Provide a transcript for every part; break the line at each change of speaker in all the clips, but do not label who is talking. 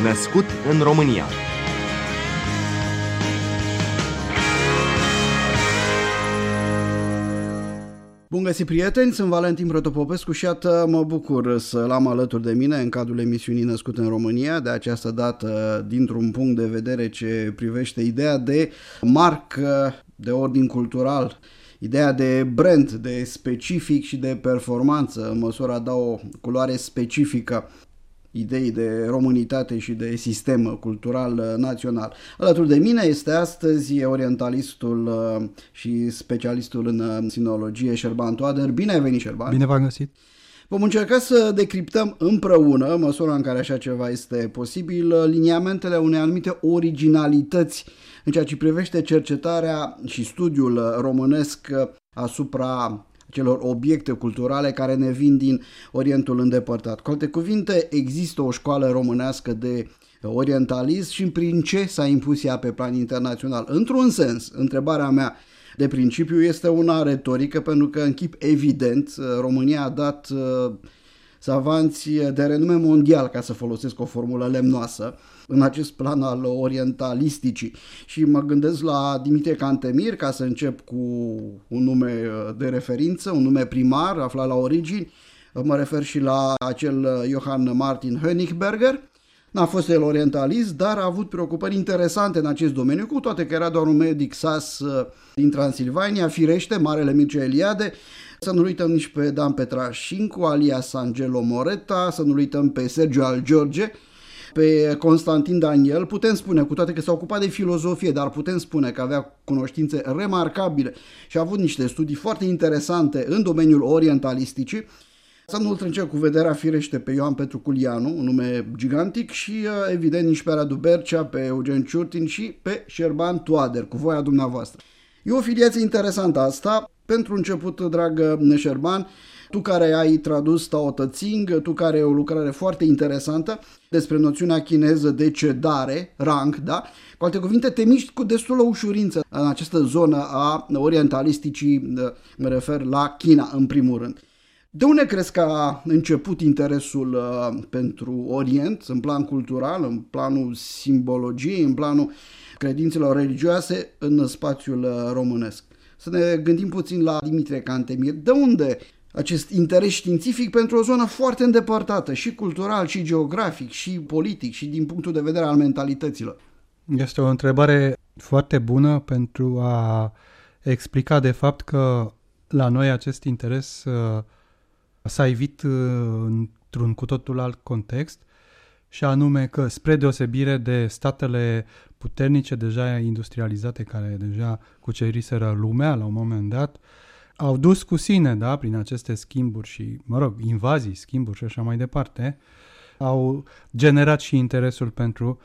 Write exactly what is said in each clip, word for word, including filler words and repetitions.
Născut în România.
Bun găsit, prieteni, sunt Valentin Protopopescu și iată mă bucur să-l am alături de mine în cadrul emisiunii Născut în România, de această dată dintr-un punct de vedere ce privește ideea de marcă de ordin cultural, ideea de brand, de specific și de performanță, în măsura da o culoare specifică idei de românitate și de sistem cultural național. Alături de mine este astăzi orientalistul și specialistul în sinologie Șerban Toader. Bine ai venit, Șerban!
Bine v-am găsit!
Vom încerca să decriptăm împreună, în măsura în care așa ceva este posibil, liniamentele unei anumite originalități în ceea ce privește cercetarea și studiul românesc asupra celor obiecte culturale care ne vin din Orientul îndepărtat. Cu alte cuvinte, există o școală românească de orientalism și prin ce s-a impus ea pe plan internațional? Într-un sens, întrebarea mea de principiu este una retorică, pentru că în chip evident România a dat savanți de renume mondial, ca să folosesc o formulă lemnoasă, în acest plan al orientalisticii. Și mă gândesc la Dimitrie Cantemir, ca să încep cu un nume de referință, un nume primar aflat la origini. Mă refer și la acel Johann Martin Hönigsberger. N-a fost el orientalist, dar a avut preocupări interesante în acest domeniu, cu toate că era doar un medic sas din Transilvania, firește, Marele Mircea Eliade. Să nu uităm nici pe Dan Petrașincu, alias Angelo Moreta, să nu uităm pe Sergiu Al George, pe Constantin Daniel. Putem spune, cu toate că s-a ocupat de filozofie, dar putem spune că avea cunoștințe remarcabile și a avut niște studii foarte interesante în domeniul orientalisticii. Să nu-l trâncem cu vederea, firește, pe Ioan Petru Culianu, un nume gigantic, și evident nici pe Radu Bercea, pe Eugen Ciurtin și pe Șerban Toader, cu voia dumneavoastră. E o filiație interesantă asta. Pentru început, dragă Șerban, tu care ai tradus Tao Te Ching, tu care ai o lucrare foarte interesantă despre noțiunea chineză de cedare, rang, da? Cu alte cuvinte, te miști cu destulă ușurință în această zonă a orientalisticii, mă refer la China în primul rând. De unde crezi că a început interesul uh, pentru Orient, în plan cultural, în planul simbologiei, în planul credințelor religioase în spațiul uh, românesc? Să ne gândim puțin la Dimitrie Cantemir. De unde acest interes științific pentru o zonă foarte îndepărtată, și cultural, și geografic, și politic, și din punctul de vedere al mentalităților?
Este o întrebare foarte bună pentru a explica de fapt că la noi acest interes uh, s-a evit uh, într-un cu totul alt context, și anume că, spre deosebire de statele puternice deja industrializate, care deja cuceriseră lumea la un moment dat, au dus cu sine, da, prin aceste schimburi și, mă rog, invazii, schimburi și așa mai departe, au generat și interesul pentru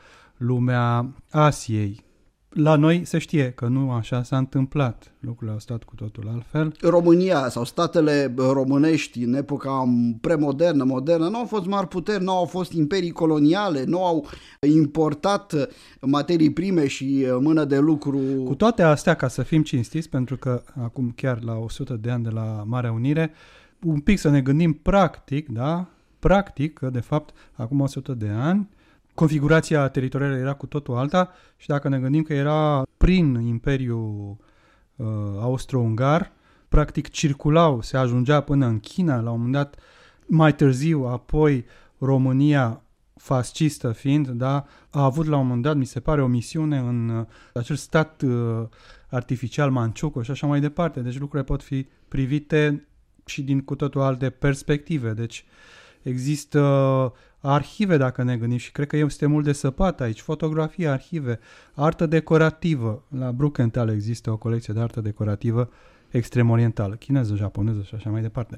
lumea Asiei. La noi se știe că nu așa s-a întâmplat. Lucrurile au stat cu totul altfel.
România sau statele românești în epoca premodernă, modernă, nu au fost mari puteri, nu au fost imperii coloniale, nu au importat materii prime și mână de lucru.
Cu toate astea, ca să fim cinstiți, pentru că acum chiar la o sută de ani de la Marea Unire, un pic să ne gândim practic, da? Practic, că de fapt acum o sută de ani configurația teritorială era cu totul alta, și dacă ne gândim că era prin Imperiul uh, Austro-Ungar, practic circulau, se ajungea până în China, la un moment dat, mai târziu, apoi România, fascistă fiind, da, a avut la un moment dat, mi se pare, o misiune în uh, acel stat uh, artificial Manciuco și așa mai departe. Deci lucrurile pot fi privite și din cu totul alte perspective. Deci există arhive, dacă ne gândim, și cred că este mult de săpat aici, fotografie, arhive, artă decorativă. La Bruckenthal există o colecție de artă decorativă extrem orientală, chineză, japoneză și așa mai departe.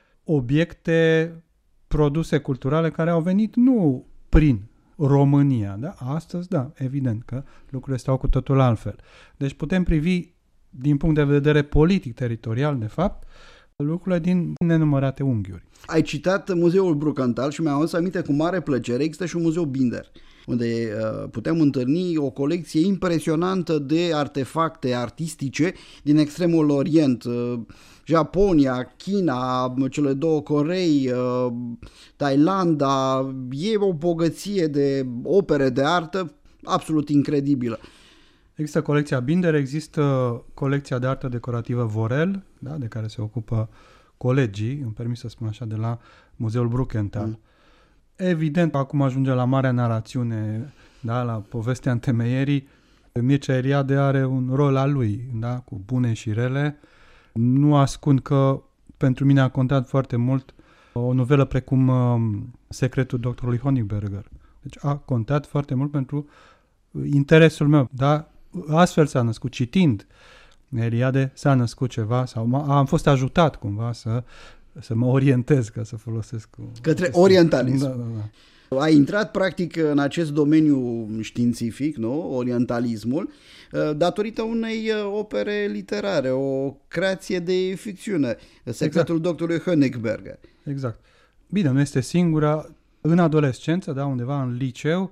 Obiecte, produse culturale care au venit nu prin România, da? Astăzi, da, evident că lucrurile stau cu totul altfel. Deci putem privi din punct de vedere politic, teritorial, de fapt, lucrurile din nenumărate unghiuri.
Ai citat Muzeul Brukenthal și mi-am adus aminte cu mare plăcere, există și un muzeu Binder, unde uh, putem întâlni o colecție impresionantă de artefacte artistice din extremul Orient, uh, Japonia, China, cele două Corei, uh, Thailanda. E o bogăție de opere de artă absolut incredibilă.
Există colecția Binder, există colecția de artă decorativă Vorel, da, de care se ocupă colegii, îmi permis să spun așa, de la Muzeul Brukenthal. Mm. Evident, acum ajunge la marea narațiune, da, la povestea întemeierii. Mircea Eliade are un rol al lui, da, cu bune și rele. Nu ascund că pentru mine a contat foarte mult o novelă precum Secretul doctorului Honigberger. Deci a contat foarte mult pentru interesul meu, da? Astfel s-a născut, citind Eliade, s-a născut ceva sau am fost ajutat cumva să, să mă orientez, ca să folosesc
către orientalism.
Da, da, da.
Ai intrat practic în acest domeniu științific, nu? Orientalismul, datorită unei opere literare, o creație de ficțiune, Secretul exact. doctorului Honigberger.
Exact. Bine, nu este singura. În adolescență, da, undeva în liceu,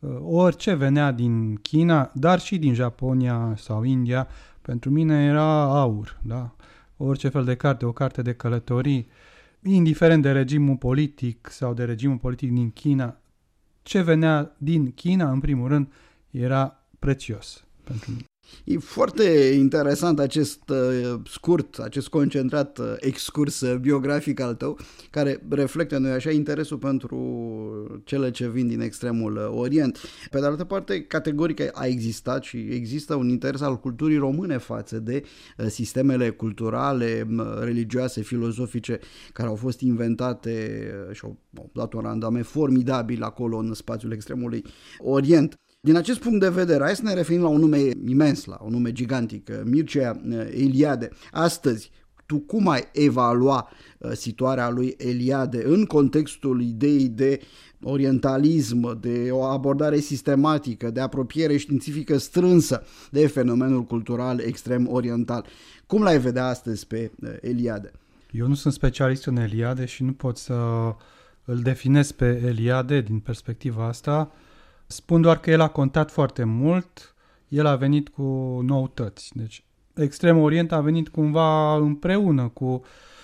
orice venea din China, dar și din Japonia sau India, pentru mine era aur, da? Orice fel de carte, o carte de călătorii, indiferent de regimul politic sau de regimul politic din China, ce venea din China, în primul rând, era prețios pentru mine.
E foarte interesant acest uh, scurt, acest concentrat uh, excurs uh, biografic al tău, care reflectă, nu-i așa, interesul pentru cele ce vin din extremul uh, Orient. Pe de altă parte, categoric a existat și există un interes al culturii române față de uh, sistemele culturale, uh, religioase, filozofice, care au fost inventate uh, și au, au dat un randament formidabil acolo în spațiul extremului Orient. Din acest punct de vedere, hai să ne referim la un nume imens, la un nume gigantic, Mircea Eliade. Astăzi, tu cum ai evalua situarea lui Eliade în contextul ideii de orientalism, de o abordare sistematică, de apropiere științifică strânsă de fenomenul cultural extrem oriental? Cum l-ai vedea astăzi pe Eliade?
Eu nu sunt specialist în Eliade și nu pot să îl definez pe Eliade din perspectiva asta. Spun doar că el a contat foarte mult, el a venit cu noutăți. Deci, Extrem Orient a venit cumva împreună cu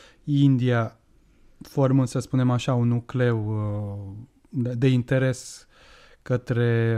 India, formând, să spunem așa, un nucleu de, de interes către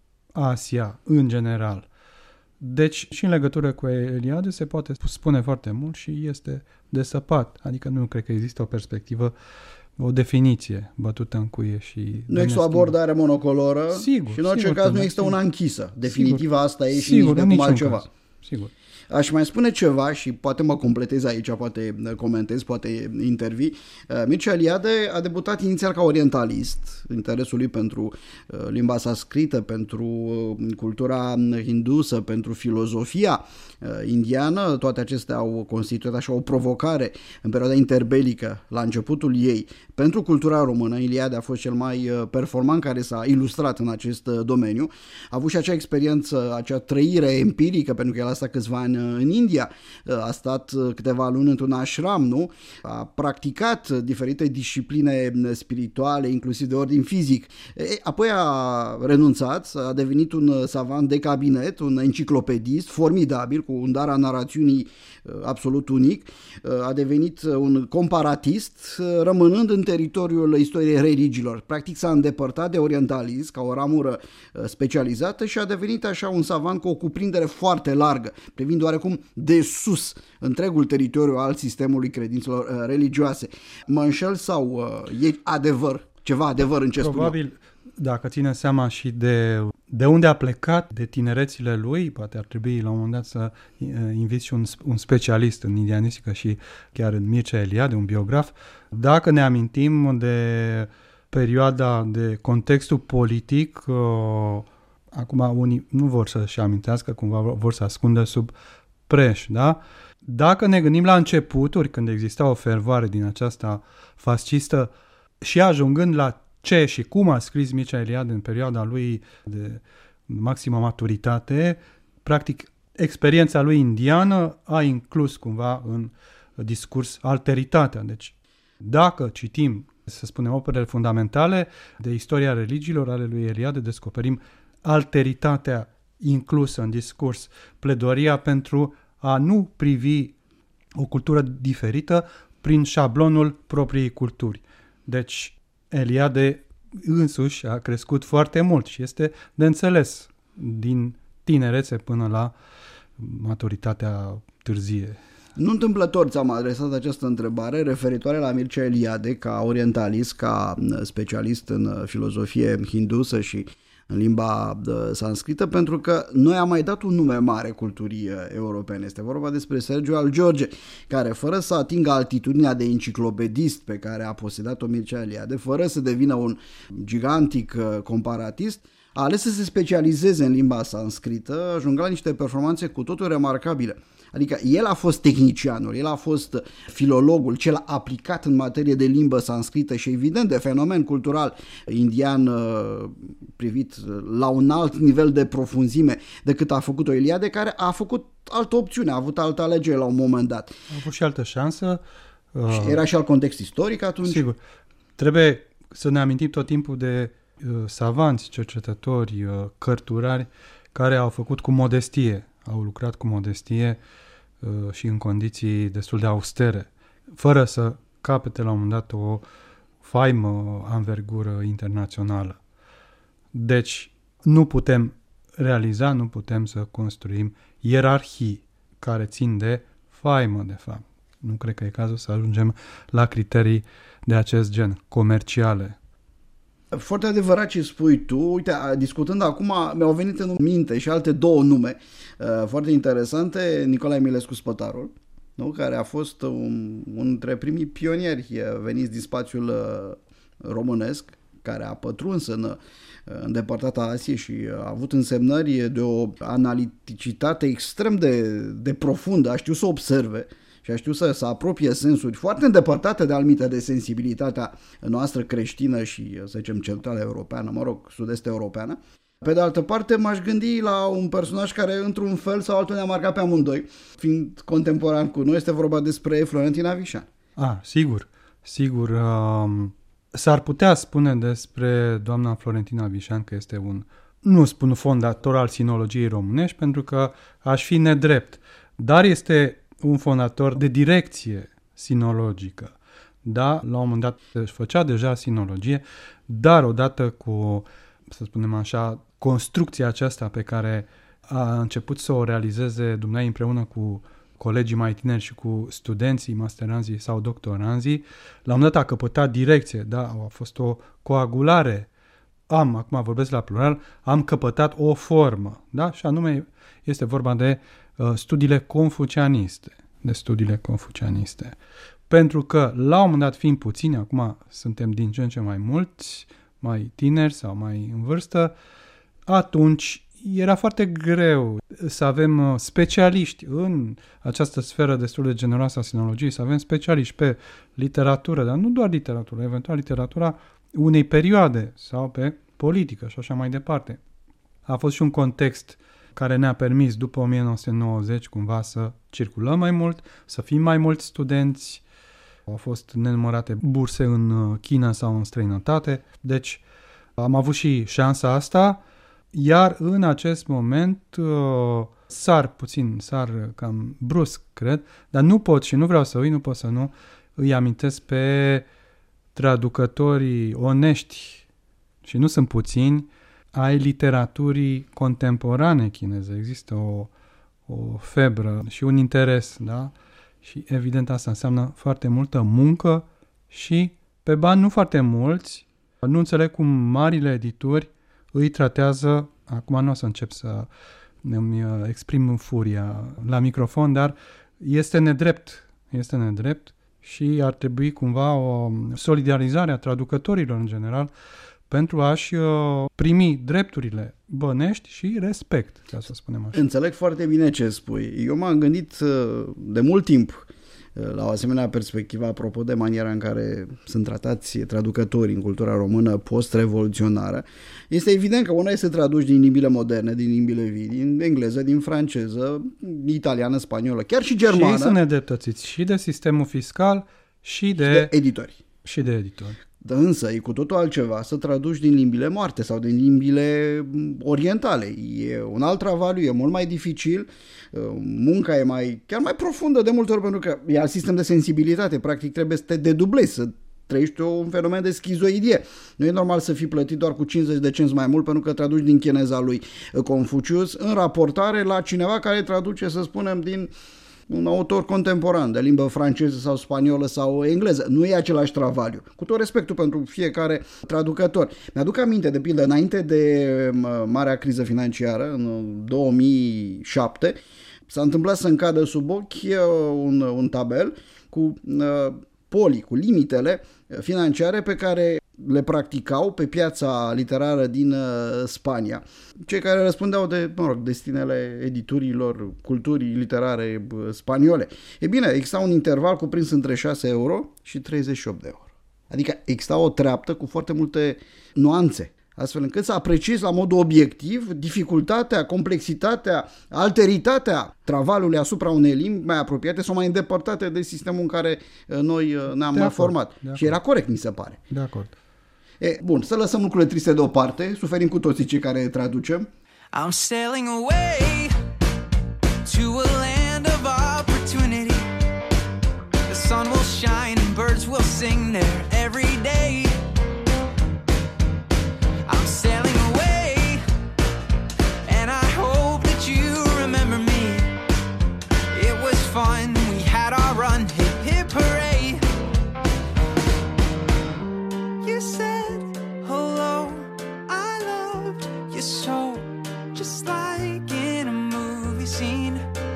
Asia în general. Deci, și în legătură cu Eliade se poate spune foarte mult și este desăpat. Adică nu cred că există o perspectivă, o definiție bătută în cuie și...
Nu există o abordare monocoloră
sigur,
și în orice
sigur,
caz nu
da,
există
sigur.
una închisă. Definitiva asta e și
sigur,
nici de cum altceva.
Caz. Sigur.
Aș mai spune ceva și poate mă completez aici, poate comentez, poate intervii. Mircea Eliade a debutat inițial ca orientalist, interesul lui pentru limba sanscrită, pentru cultura hindusă, pentru filozofia indiană. Toate acestea au constituit așa o provocare în perioada interbelică, la începutul ei. Pentru cultura română, Eliade a fost cel mai performant care s-a ilustrat în acest domeniu. A avut și acea experiență, acea trăire empirică, pentru că el a stat câțiva ani în India, a stat câteva luni într-un ashram, nu? A practicat diferite discipline spirituale, inclusiv de ordin fizic. Apoi a renunțat, a devenit un savant de cabinet, un enciclopedist formidabil, cu un dar a narațiunii absolut unic. A devenit un comparatist, rămânând în teritoriul istoriei religiilor. Practic s-a îndepărtat de orientalism ca o ramură specializată și a devenit așa un savant cu o cuprindere foarte largă, privind oarecum de sus întregul teritoriu al sistemului credințelor religioase. Mă înșel sau e adevăr, ceva adevăr în ce spun eu?
Probabil, dacă ține seama și de, de unde a plecat, de tinerețile lui, poate ar trebui la un moment dat să inviți și un, un specialist în indianistică și chiar în Mircea Eliade, un biograf. Dacă ne amintim de perioada, de contextul politic, uh, acum unii nu vor să-și amintească, cumva vor să ascundă sub preș, da? Dacă ne gândim la începuturi, când exista o fervoare din aceasta fascistă și ajungând la ce și cum a scris Mircea Eliade în perioada lui de maximă maturitate, practic experiența lui indiană a inclus cumva în discurs alteritatea. Deci, dacă citim, să spunem, operele fundamentale de istoria religiilor ale lui Eliade, descoperim alteritatea inclusă în discurs, pledoaria pentru a nu privi o cultură diferită prin șablonul propriei culturi. Deci, Eliade însuși a crescut foarte mult și este de înțeles din tinerețe până la maturitatea târzie.
Nu întâmplător ți-am adresat această întrebare referitoare la Mircea Eliade ca orientalist, ca specialist în filozofie hindusă și în limba sanscrită, pentru că noi am mai dat un nume mare culturii europene. Este vorba despre Sergiu al George, care fără să atingă altitudinea de enciclopedist pe care a posedat-o Mircea Eliade, fără să devină un gigantic comparatist, a ales să se specializeze în limba sanscrită, ajungând la niște performanțe cu totul remarcabile. Adică el a fost tehnicianul, el a fost filologul, cel aplicat în materie de limbă sanscrită și evident de fenomen cultural indian privit la un alt nivel de profunzime decât a făcut-o Eliade, care a făcut altă opțiune, a avut altă alegere la un moment dat.
A avut și altă șansă.
Și era și alt context istoric atunci.
Sigur. Trebuie să ne amintim tot timpul de uh, savanți, cercetători, uh, cărturari care au făcut cu modestie, au lucrat cu modestie uh, și în condiții destul de austere, fără să capete la un moment dat o faimă anvergură internațională. Deci nu putem realiza, nu putem să construim ierarhii care țin de faimă, de fapt. Nu cred că e cazul să ajungem la criterii de acest gen, comerciale.
Foarte adevărat ce spui tu. Uite, discutând acum, mi-au venit în minte și alte două nume uh, foarte interesante. Nicolae Milescu Spătarul, nu? Care a fost un, un dintre primii pionieri veniți din spațiul uh, românesc, care a pătruns în îndepărtata Asie și a avut însemnări de o analiticitate extrem de, de profundă, a știut să observe și a știut să, să apropie sensuri foarte îndepărtate de alminte de sensibilitatea noastră creștină și, să zicem, centrală europeană, mă rog, sud-est europeană. Pe de altă parte, m-aș gândi la un personaj care, într-un fel sau altul, ne-a marcat pe amândoi, fiind contemporan cu noi. Este vorba despre Florentin Avișan.
Ah, sigur, sigur. Um, s-ar putea spune despre doamna Florentina Avișan că este un, nu spun fondator al sinologiei românești, pentru că aș fi nedrept, dar este un fondator de direcție sinologică. Da, la un moment dat își făcea deja sinologie, dar odată cu, să spunem așa, construcția aceasta pe care a început să o realizeze dumneavoastră împreună cu colegii mai tineri și cu studenții, masteranzii sau doctoranzii, la un moment dat a căpătat direcție, da, a fost o coagulare. Am, acum vorbesc la plural, am căpătat o formă, da, și anume este vorba de uh, studiile confucianiste, de studiile confucianiste. Pentru că, la un moment dat, fiind puțini, acum suntem din ce în ce mai mulți, mai tineri sau mai în vârstă, atunci era foarte greu să avem specialiști în această sferă destul de generoasă a sinologiei, să avem specialiști pe literatură, dar nu doar literatură, eventual literatura unei perioade sau pe politică și așa mai departe. A fost și un context care ne-a permis după o mie nouă sute nouăzeci cumva să circulăm mai mult, să fim mai mulți studenți. Au fost nenumărate burse în China sau în străinătate, deci am avut și șansa asta, iar în acest moment uh, sar puțin, sar cam brusc, cred, dar nu pot și nu vreau să uit, nu pot să nu îi amintesc pe traducătorii onești, și nu sunt puțini, ai literaturii contemporane chineze. Există o, o febră și un interes, da? Și evident asta înseamnă foarte multă muncă și pe bani nu foarte mulți. Nu înțeleg cum marile edituri îi tratează, acum nu o să încep să îmi exprim furia la microfon, dar este nedrept, este nedrept și ar trebui cumva o solidarizare a traducătorilor în general pentru a-și primi drepturile bănești și respect, ca să spunem așa.
Înțeleg foarte bine ce spui. Eu m-am gândit de mult timp la o asemenea perspectivă, apropo de maniera în care sunt tratați traducătorii în cultura română post-revoluționară, este evident că una este să traduci din limbile moderne, din limbile vii, din engleză, din franceză, italiană, spaniolă, chiar și germană.
Și ei sunt nedreptățiți și de sistemul fiscal și de,
și de editori.
Și de editori.
Însă e cu totul altceva să traduci din limbile moarte sau din limbile orientale. E un alt travaliu, e mult mai dificil, munca e mai, chiar mai profundă de multe ori, pentru că e alt sistem de sensibilitate, practic trebuie să te dedublezi, să trăiești un fenomen de schizoidie. Nu e normal să fii plătit doar cu cincizeci de cenți mai mult pentru că traduci din chineza lui Confucius în raportare la cineva care traduce, să spunem, din un autor contemporan de limbă franceză sau spaniolă sau engleză. Nu e același travaliu. Cu tot respectul pentru fiecare traducător. Mi-aduc aminte, de pildă, înainte de marea criză financiară, în două mii șapte, s-a întâmplat să încadă sub ochi un, un tabel cu uh, polii, cu limitele financiare pe care le practicau pe piața literară din uh, Spania. Cei care răspundeau de, mă rog, destinele editurilor culturii literare uh, spaniole. E bine, exista un interval cuprins între șase euro și treizeci și opt de euro. Adică exista o treaptă cu foarte multe nuanțe, astfel încât să apreciezi la mod obiectiv dificultatea, complexitatea, alteritatea travaliului asupra unei limbi mai apropiate sau mai îndepărtate de sistemul în care noi ne-am
de
format.
De
și era corect, mi se pare.
De acord.
E, bun, să lăsăm lucrurile triste deoparte, suferim cu toții cei care traducem.
I'm sailing away to a land of opportunity. The sun will shine and birds will sing there every day. I'm sailing away and I hope that you remember me. It was fun, we had our run, hip hip hooray. You said hello, I loved you so, just like in a movie scene.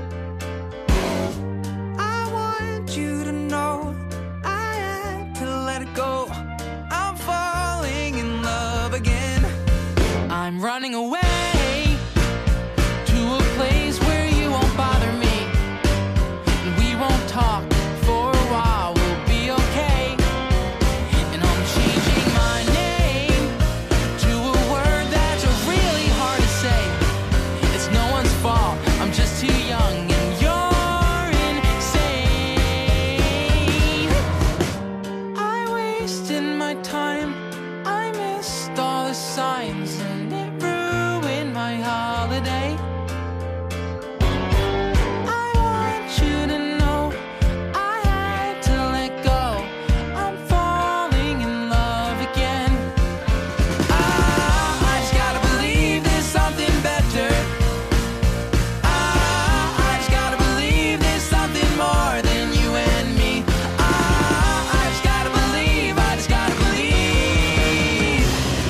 I want you to know I had to let it go. I'm falling in love again. I'm running away to a place where you won't bother me, and we won't talk for a while, we'll be okay. And I'm changing my name to a word that's really hard to say. It's no one's fault, I'm just too young and you're insane. I wasted my time, I missed all the signs, and it ruined my holiday. I want you to know I had to let go. I'm falling in love again. Ah, I just gotta believe there's something better. Ah, I just gotta believe there's something more than you and me. Ah, I just gotta believe, I just gotta believe.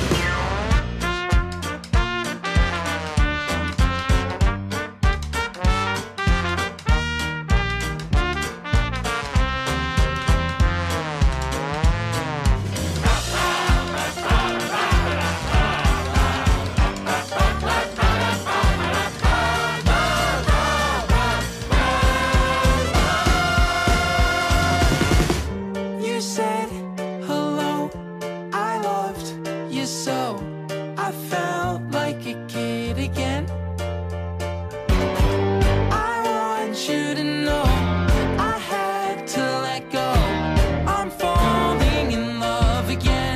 You said hello, I loved you so, I felt like a kid again. I want you to know I had to let go. I'm falling in love again.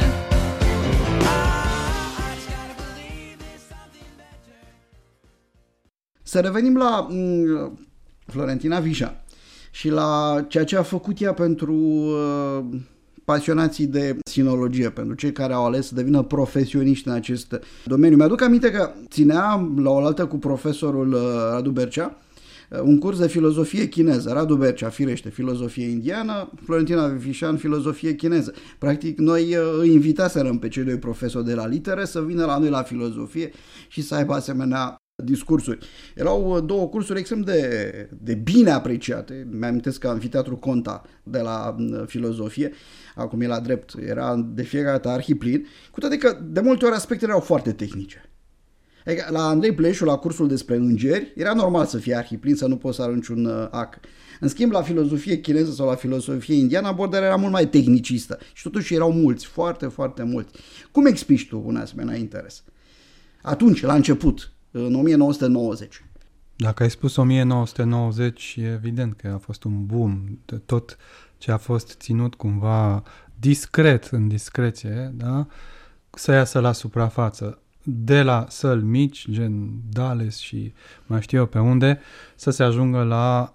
Ah, I just gotta believe there's something better.
Să revenim la mm, Florentina Vișa și la ceea ce a făcut ea pentru uh, pasionații de sinologie, pentru cei care au ales să devină profesioniști în acest domeniu. Mi-aduc aminte că ținea la oaltă cu profesorul uh, Radu Bercea uh, un curs de filozofie chineză. Radu Bercea, firește, filozofie indiană, Florentina Vișan, filozofie chineză. Practic, noi uh, îi invitaserăm pe cei doi profesori de la litere să vină la noi la filozofie și să aibă asemenea discursuri. Erau două cursuri extrem de, de bine apreciate. Mi-amintesc că Amfiteatrul Conta de la filozofie, acum e la drept, era de fiecare dată arhiplin, cu toate că de multe ori aspectele erau foarte tehnice. Adică la Andrei Pleșu, la cursul despre îngeri, era normal să fie arhiplin, să nu poți să arunci un uh, ac. În schimb, la filozofie chineză sau la filozofie indiană, abordarea era mult mai tehnicistă și totuși erau mulți, foarte, foarte mulți. Cum explici tu un asemenea interes? Atunci, la început, în o mie nouă sute nouăzeci.
Dacă ai spus o mie nouă sute nouăzeci, e evident că a fost un boom de tot ce a fost ținut cumva discret, în discreție, da? Să iasă la suprafață, de la săli mici, gen Dales și mai știu eu pe unde, să se ajungă la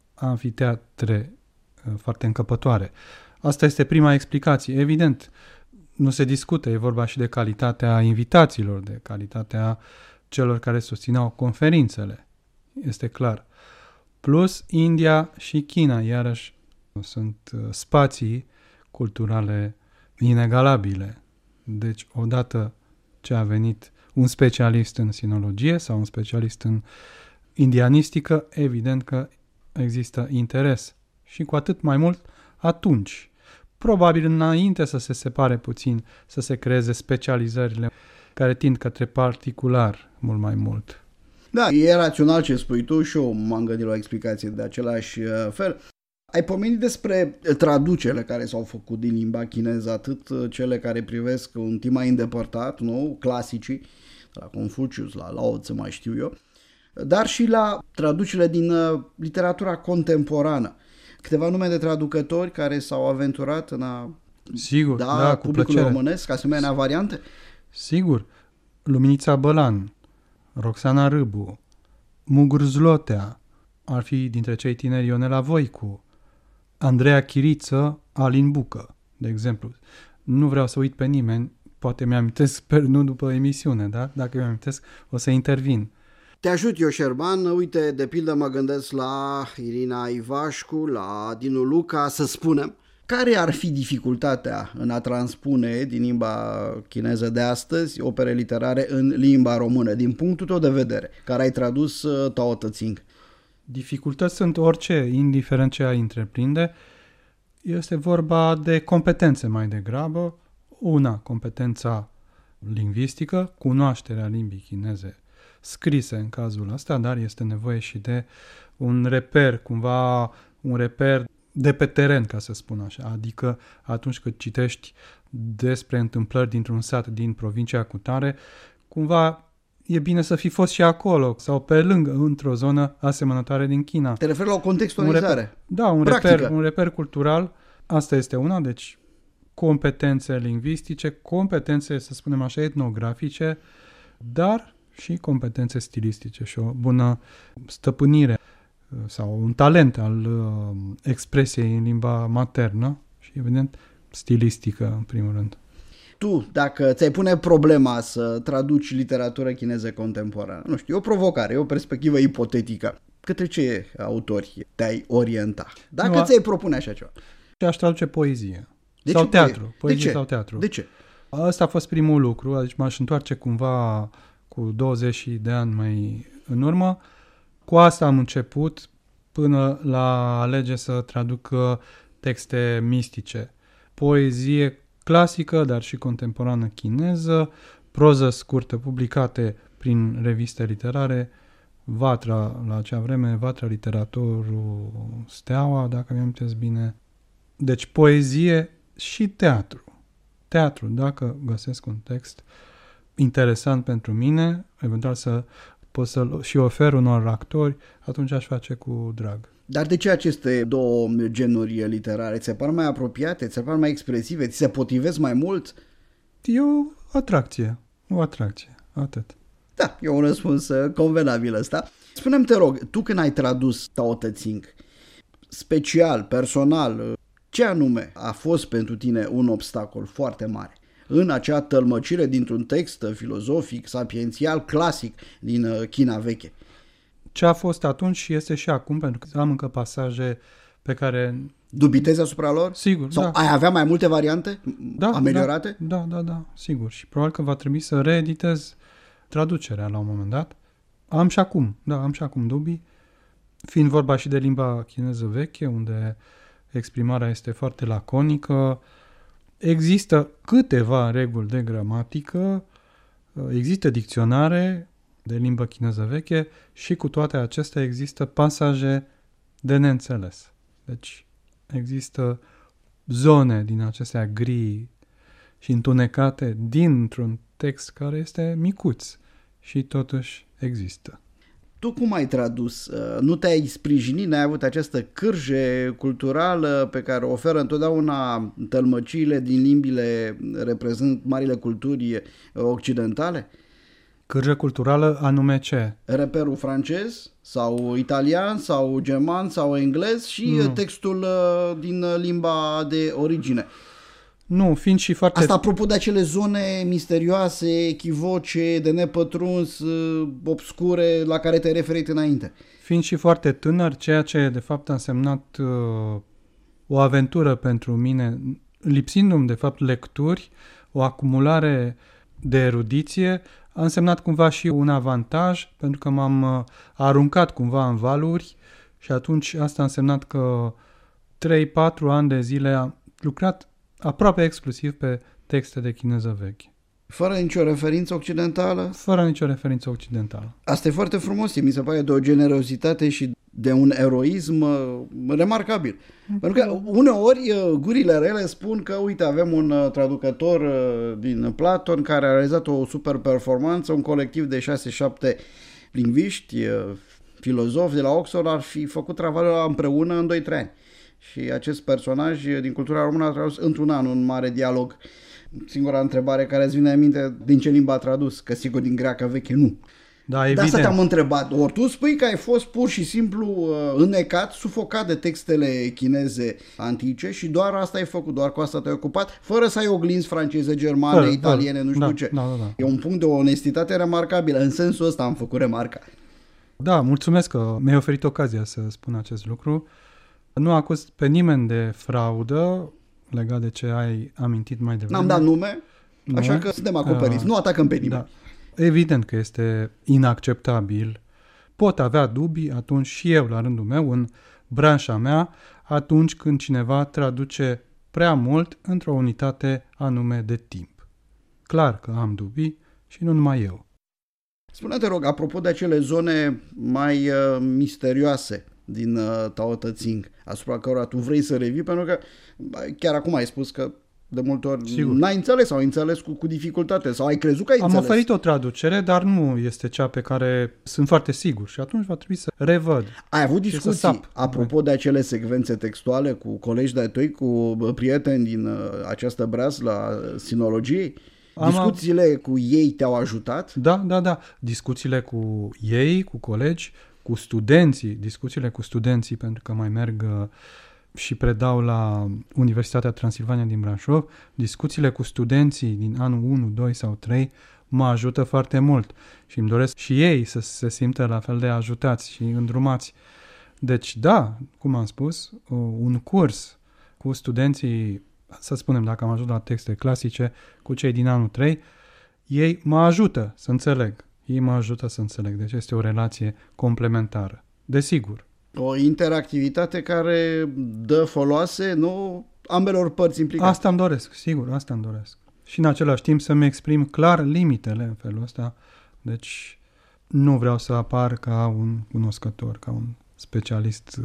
amfiteatre foarte încăpătoare. Asta este prima explicație. Evident, nu se discută, e vorba și de calitatea invitațiilor, de calitatea celor care susțineau conferințele. Este clar. Plus India și China, iarăși, sunt spații culturale inegalabile. Deci, odată ce a venit un specialist în sinologie sau un specialist în indianistică, evident că există interes. Și cu atât mai mult atunci. Probabil înainte să se separe puțin, să se creeze specializările care tind către particular mult mai mult.
Da, e rațional ce spui tu și eu m-am gândit la o explicație de același fel. Ai pomenit despre traducerile care s-au făcut din limba chineză, atât cele care privesc un timp mai îndepărtat, nu? Clasicii, la Confucius, la Lao Tzu, mai știu eu, dar și la traducerile din literatura contemporană. Câteva nume de traducători care s-au aventurat în a
Sigur,
da,
da, cu
publicul
plăcere.
românesc asemenea variante?
Sigur. Luminița Bălan, Roxana Râbu, Mugur Zlotea, ar fi dintre cei tineri Ionela Voicu, Andreea Chiriță, Alin Bucă, de exemplu. Nu vreau să uit pe nimeni, poate mi-amintesc, sper nu după emisiune, da? Dacă mi-amintesc, o să intervin.
Te ajut eu, Șerban. Uite, de pildă mă gândesc la Irina Ivașcu, la Dinu Luca, să spunem. Care ar fi dificultatea în a transpune din limba chineză de astăzi opere literare în limba română, din punctul tău de vedere, care ai tradus uh, Tao Te Ching?
Dificultăți sunt orice, indiferent ce ai întreprinde. Este vorba de competențe mai degrabă. Una, competența lingvistică, cunoașterea limbii chineze scrise în cazul ăsta, dar este nevoie și de un reper, cumva un reper de pe teren, ca să spun așa. Adică atunci când citești despre întâmplări dintr-un sat din provincia cutare, cumva e bine să fi fost și acolo sau pe lângă, într-o zonă asemănătoare din China.
Te referi la o contextualizare?
Un reper, da, un reper, un reper cultural. Asta este una, deci competențe lingvistice, competențe, să spunem așa, etnografice, dar și competențe stilistice și o bună stăpânire sau un talent al uh, expresiei în limba maternă și, evident, stilistică, în primul rând.
Tu, dacă ți-ai pune problema să traduci literatură chineză contemporană, nu știu, e o provocare, e o perspectivă ipotetică, către ce autori te-ai orienta? Dacă nu, ți-ai propune așa ceva?
Aș traduce poezie.
De
sau
ce
teatru.
Poezie
Poezie
de
sau teatru.
De ce?
Asta a fost primul lucru, deci m-aș întoarce cumva cu douăzeci de ani mai în urmă. Cu asta am început până la alege să traduc texte mistice. Poezie clasică, dar și contemporană chineză, proză scurtă publicate prin reviste literare, Vatra la acea vreme, Vatra Literatorul Steaua, dacă mi-am amintesc bine. Deci poezie și teatru. Teatru, dacă găsesc un text interesant pentru mine, eventual să pot să-l și ofer unor actori, atunci aș face cu drag.
Dar de ce aceste două genuri literare? Ți se par mai apropiate? Ți se par mai expresive? Ți se potrivesc mai mult?
E o atracție. O atracție. Atât.
Da, e un răspuns convenabil ăsta. Spune-mi, te rog, tu când ai tradus Tao Te Ching, special, personal, ce anume a fost pentru tine un obstacol foarte mare în acea tălmăcire dintr-un text filozofic, sapiențial, clasic din China veche?
Ce a fost atunci și este și acum, pentru că am încă pasaje pe care...
Dubitezi asupra lor?
Sigur,
Sau
da.
ai avea mai multe variante
da,
ameliorate?
Da, da, da, da, sigur. Și probabil că va trebui să reeditez traducerea la un moment dat. Am și acum, da, am și acum dubii. Fiind vorba și de limba chineză veche, unde exprimarea este foarte laconică, există câteva reguli de gramatică, există dicționare, de limbă chineză veche și cu toate acestea există pasaje de neînțeles. Deci există zone din acestea gri și întunecate dintr-un text care este micuț și totuși există.
Tu cum ai tradus? Nu te-ai sprijinit, n-ai avut această cârje culturală pe care o oferă întotdeauna tălmăciile din limbile reprezent marile culturi occidentale?
Cârje culturală anume ce?
Reperul francez sau italian sau german sau englez și nu. Textul din limba de origine.
Nu, fiind și foarte...
Asta apropo de acele zone misterioase, echivoce, de nepătruns, obscure, la care te-ai referit înainte.
Fiind și foarte tânăr, ceea ce de fapt a însemnat uh, o aventură pentru mine, lipsindu-mi de fapt lecturi, o acumulare de erudiție, a însemnat cumva și un avantaj, pentru că m-am uh, aruncat cumva în valuri și atunci asta a însemnat că trei patru ani de zile am lucrat aproape exclusiv pe texte de chineză veche.
Fără nicio referință occidentală?
Fără nicio referință occidentală.
Asta e foarte frumos, mi se pare de o generozitate și de un eroism remarcabil. Mm-hmm. Pentru că uneori gurile rele spun că, uite, avem un traducător din Platon care a realizat o super performanță, un colectiv de șase șapte lingviști, filozofi de la Oxford ar fi făcut travaliul împreună în doi trei ani. Și acest personaj din cultura română a tradus într-un an un mare dialog. Singura întrebare care îți vine în minte, din ce limbă a tradus? Că sigur din greacă veche nu.
Da, evident.
De asta te-am întrebat. Ori tu spui că ai fost pur și simplu înnecat, sufocat de textele chineze antice și doar asta ai făcut, doar cu asta te-ai ocupat, fără să ai oglinzi franceze, germane, fără, italiene, fără. nu știu
da,
ce.
Da, da, da.
E un punct de onestitate remarcabilă. În sensul ăsta am făcut remarca.
Da, mulțumesc că mi-ai oferit ocazia să spun acest lucru. Nu acuz pe nimeni de fraudă legat de ce ai amintit mai devreme.
N-am dat nume, așa că suntem acoperiți. Uh, nu atacăm pe nimeni.
Da. Evident că este inacceptabil. Pot avea dubii atunci și eu, la rândul meu, în branșa mea, atunci când cineva traduce prea mult într-o unitate anume de timp. Clar că am dubii și nu numai eu.
Spune-te, rog, apropo de acele zone mai uh, misterioase din uh, Tao Te Ching, asupra cărora tu vrei să revii, pentru că chiar acum ai spus că de multe ori Sigur. n-ai înțeles sau ai înțeles cu, cu dificultate sau ai crezut că ai
Am
înțeles.
Am oferit o traducere, dar nu este cea pe care sunt foarte sigur și atunci va trebui să revăd.
Ai avut discuții apropo de acele secvențe textuale cu colegi de-ai tăi, cu prieteni din uh, această breaslă a sinologiei? Discuțiile cu ei te-au ajutat?
Da, da, da. Discuțiile cu ei, cu colegi, cu studenții, discuțiile cu studenții, pentru că mai merg uh, și predau la Universitatea Transilvania din Brașov, discuțiile cu studenții din anul unu, doi sau trei mă ajută foarte mult și îmi doresc și ei să se simtă la fel de ajutați și îndrumați. Deci, da, cum am spus, un curs cu studenții, să spunem, dacă am ajuns la texte clasice, cu cei din anul trei, ei mă ajută să înțeleg. Ei mă ajută să înțeleg. Deci este o relație complementară. Desigur.
O interactivitate care dă foloase, nu, ambelor părți implicate.
Asta îmi doresc, sigur, asta îmi doresc. Și în același timp să-mi exprim clar limitele în felul ăsta. Deci nu vreau să apar ca un cunoscător, ca un specialist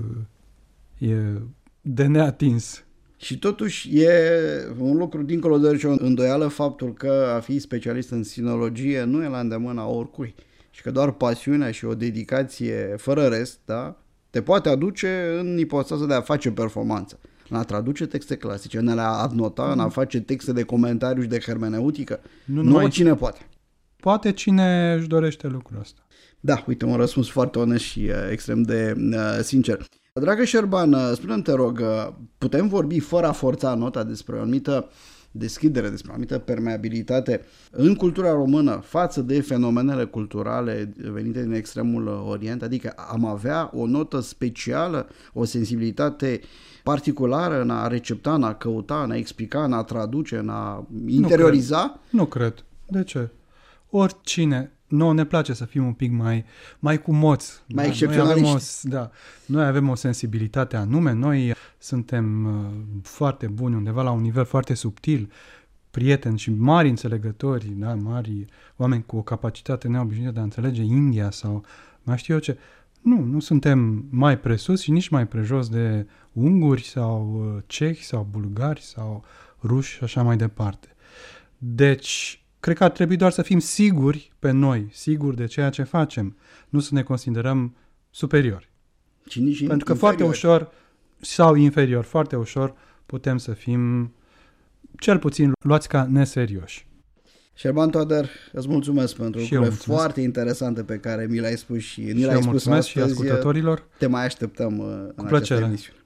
e de neatins.
Și totuși e un lucru dincolo de orice îndoială faptul că a fi specialist în sinologie nu e la îndemâna oricui. Și că doar pasiunea și o dedicație fără rest, da, te poate aduce în ipostază de a face performanță. În a traduce texte clasice, în a adnota, în a face texte de comentariu și de hermeneutică. Nu, nu oricine poate.
Poate cine își dorește lucrul ăsta.
Da, uite, un răspuns foarte onest și uh, extrem de uh, sincer. Dragă Șerban, spune-mi, te rog, putem vorbi fără a forța nota despre o anumită deschidere, despre o anumită permeabilitate în cultura română față de fenomenele culturale venite din extremul Orient? Adică am avea o notă specială, o sensibilitate particulară în a recepta, în a căuta, în a explica, în a traduce, în a interioriza?
Nu cred. Nu cred. De ce? Oricine... Nouă ne place să fim un pic mai, mai cumoți.
Mai
da?
excepționaliști.
Noi avem, o, da, noi avem o sensibilitate anume, noi suntem uh, foarte buni undeva la un nivel foarte subtil prieteni și mari înțelegători, da, mari oameni cu o capacitate neobișnuită de a înțelege India sau mai știu eu ce. Nu, nu suntem mai presus și nici mai prejos de unguri sau cehi sau bulgari sau ruși și așa mai departe. Deci, cred că ar trebui doar să fim siguri pe noi, siguri de ceea ce facem, nu să ne considerăm superiori.
Și nici
Pentru că
inferiori.
foarte ușor, sau inferior, foarte ușor, putem să fim cel puțin luați ca neserioși.
Șerban Toader, îți mulțumesc pentru
Și eu
lucrurile
mulțumesc.
foarte interesante pe care mi le-ai spus și ni
Și
le-ai
eu
spus
mulțumesc
astăzi.
și ascultătorilor.
Te mai așteptăm în
Cu
această
plăcere.
emisiune.